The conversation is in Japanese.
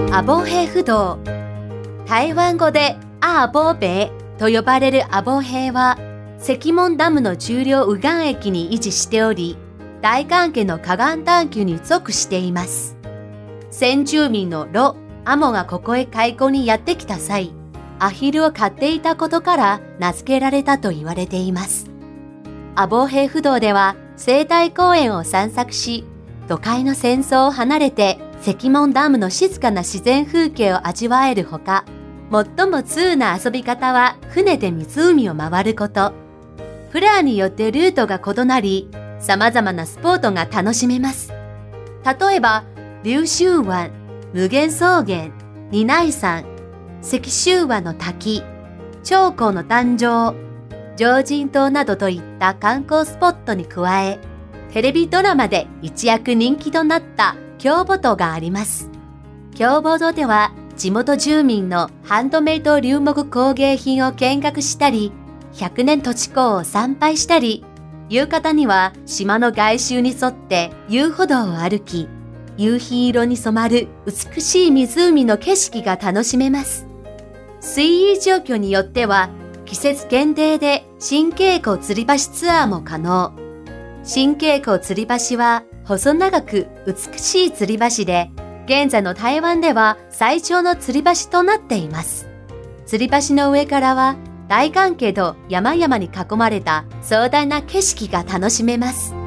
阿波平不動。台湾語で阿波平と呼ばれる阿波平は、石門ダムの中量右岸駅に位置しており、大関家の河岸段丘に属しています。先住民のロ・アモがここへ開墾にやってきた際、アヒルを飼っていたことから名付けられたと言われています。阿波平不動では生態公園を散策し、都会の喧騒を離れて石門ダムの静かな自然風景を味わえるほか、最も通な遊び方は船で湖を回ること。プランによってルートが異なり、様々なスポットが楽しめます。例えば、龍州湾、無限草原、二内山、石州湾の滝、長江の誕生、常人島などといった観光スポットに加え、テレビドラマで一躍人気となった峡母島があります。峡母島では地元住民のハンドメイド流木工芸品を見学したり、100年土地公を参拝したり、夕方には島の外周に沿って遊歩道を歩き、夕日色に染まる美しい湖の景色が楽しめます。水位状況によっては季節限定で新渓谷吊り橋ツアーも可能。新渓谷吊り橋は細長く美しい吊り橋で、現在の台湾では最長の吊り橋となっています。吊り橋の上からは大関家と山々に囲まれた壮大な景色が楽しめます。